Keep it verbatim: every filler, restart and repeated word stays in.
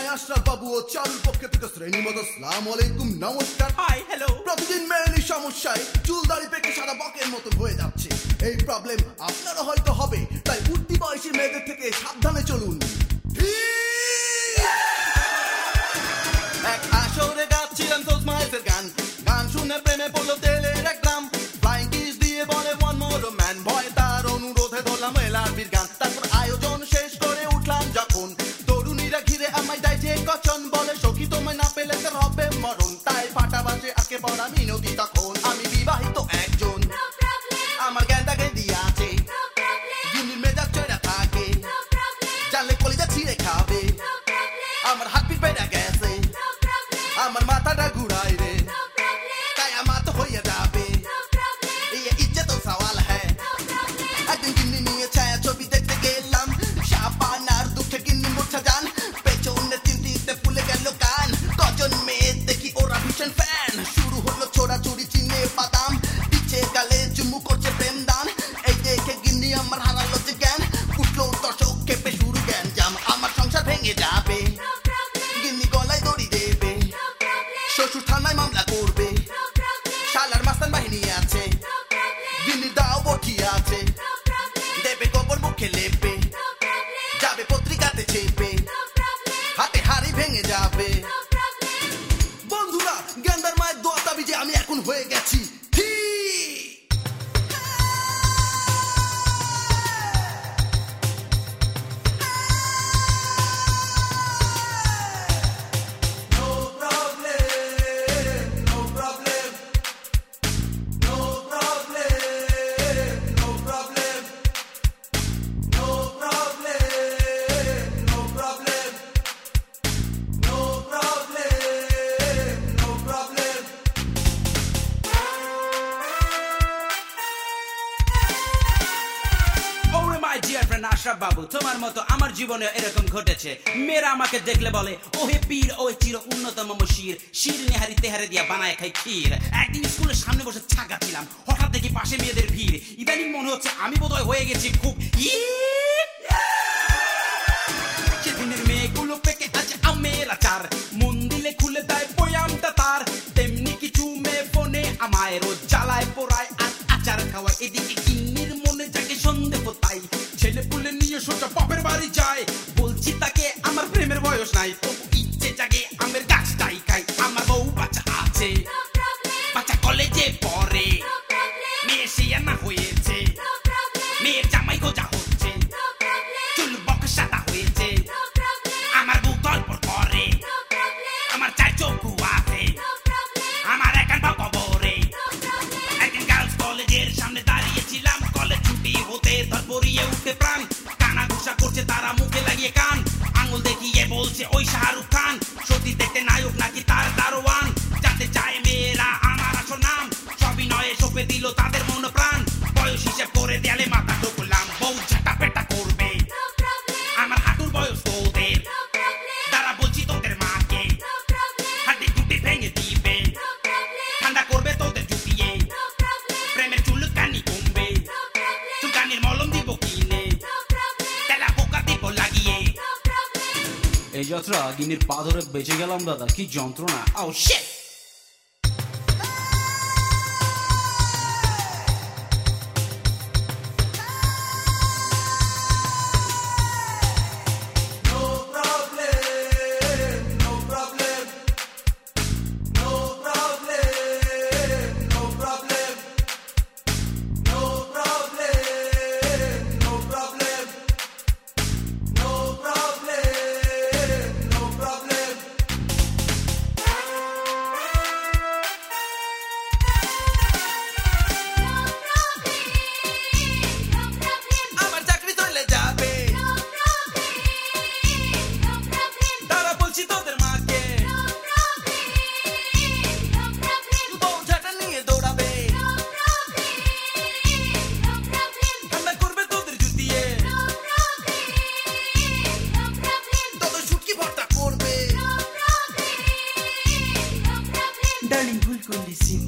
নাই আশরাফ বাবু ও চারুর পক্ষে থেকে শ্রেণীমতো আসসালামু আলাইকুম নমস্কার হাই হ্যালো প্রতিদিন মেয়েলি সমস্যায় চুল দাড়ি পেকে সাদা বকের মতো হয়ে যাচ্ছে এই প্রবলেম আপনারও হয়তো হবে তাই উঠতি বয়সী মেয়েদের থেকে সাবধানে চলুন এক আসরে গাচ্ছিলাম সোজ মাইসের গান গান শুনে প্রেমে পড়লো তেলের এক গ্রাম ফ্লাইং কিস দিয়ে বলে ওয়ান মোর ম্যান ভয় তার অনুরোধে ধরলাম এলআরবির গান তারপর আয়োজন শেষ করে উঠলাম যখন তরুণীরা ঘিরে আমায় দেয় যে কচন বলে সখী তোমায় না পেলে তোর হবে মরণ তাই ফাটা বাজে আজকে পড়া মিনতি তখন আমি বিবাহিত একজন আমার জ্ঞানটা গেঁদি আছে গিন্নির মেজাজ চড়া থাকে জানলে কলিজা ছিঁড়ে খাবে আমার হাত পিঠ পেটা গেছে আমার মাথাটা ঘুরাই রে তাই আমার তো হয়ে যাবে এই ইজ্জত তো সওয়াল হ্যাঁ একদিন গিন্নি নিয়ে ছায়া ছবি দেখতে গেলাম সাপানার দুঃখে গিন্নি মূর্ছা যান পেছনে তিনটিতে ফুলে গেল কান কজন মেয়ে দেখি ওরা ভীষণ ফ্যান শুরু হলো ছোড়াছুড়ি চিনে বাদাম পিছে গালে চুমু করছে প্রেম দান এই দেখে গিন্নি আমার হারালো যে জ্ঞান উঠলো দর্শক কেঁপে শুরু জ্ঞান জাম আমার সংসার ভেঙে যাবে গিন্নি গলায় দড়ি দেবে শ্বশুর থানায় মামলা করবে শালার মাস্তান বাহিনী আছে গিন্নি দাও বটি আছে দেবে গোবর মুখে লেপে যাবে পত্রিকাতে চেপে হাতে হাড়ি ভেঙে যাবে বন্ধুরা গেন্দার মায়ের দোয়া দাবি যে আমি এখন হয়ে গেছি আশরাফ বাবু তোমার মতো আমার জীবনে এরকম ঘটেছে মেয়েরা আমাকে দেখলে বলে ওহে পীর ও চির উন্নতম শির শির নেহারি তেহারে দিয়া বানায় খাই ক্ষীর একদিন স্কুলের সামনে বসে ছাগাচ্ছিলাম হঠাৎ দেখি পাশে মেয়েদের ভিড় ইদানিং মনে হচ্ছে আমি বোধহয় হয়ে গেছি খুব সেদিনের মেয়েগুলো পেকে আছে আমের আচার মন দিলে খুলে দেয় বয়ামটা তার তেমনি কিছু মেয়ে ফোনে আমায় রোজ জ্বালায় পোড়ায় আর আচার খাওয়ায় এদিকে কিন্নির মনে যাকে সন্দেহ তাই ছেলে পুলে নিয়ে সোজা বাপের বাড়ি যায় বলছি তাকে আমার প্রেমের বয়স নাই তবু ইচ্ছে জাগে আমের গাছটাই খাই আমার বউ বাচ্চা আছে বাচ্চা কলেজে পড়ে মেয়ে শিয়ানা হয়েছে মেয়ের জামাই গোজা হচ্ছে চুল বক সাদা হয়েছে আমার বুক গল্প করে আমার চাই চোখু আছে আমার একান বা কবরে একদিন গার্লস কলেজের সামনে দাঁড়িয়েছিলাম কলেজ ছুটি হতে ধর পড়িয়ে উঠে প্রাণ কানা ঘুষা করছে তারা মুখে লাগিয়ে কান আঙুল দেখিয়ে বলছে ওই শাহরুখ খান সত্যি দেখতে নায়ক নাকি তার দারোয়ান জানতে চায় মেয়েরা আমার আসল নাম সবই নয় সপে দিল তাদের মন প্রাণ বয়স হিসেব করে দেয়ালে মাথা ঢুকলাম বউ ঝাঁটা পেটা করবে আমার হাঁটুর বয়স তোদের তারা বলছি তোদের মাকে হাঁটি গুটি ভেঙে দিবে ঠান্ডা করবে তোদের জুটিয়ে প্রেমের চুলকানি কমবে চুলকানির মলম দিব কিনে তেলা পোকা দিব লাগিয়ে এই যাত্রা গিন্নির পা ধরে বেঁচে গেলাম দাদা কি যন্ত্রণা ও শিট Darling, ভুল করলি